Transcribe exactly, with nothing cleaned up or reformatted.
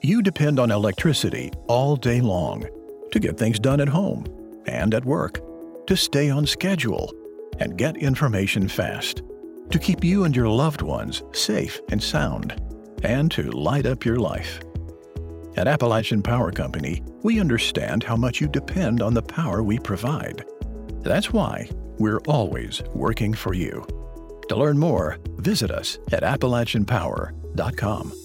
You depend on electricity all day long to get things done at home and at work, to stay on schedule and get information fast, to keep you and your loved ones safe and sound, and to light up your life. At Appalachian Power Company, we understand how much you depend on the power we provide. That's why we're always working for you. To learn more, visit us at appalachian power dot com.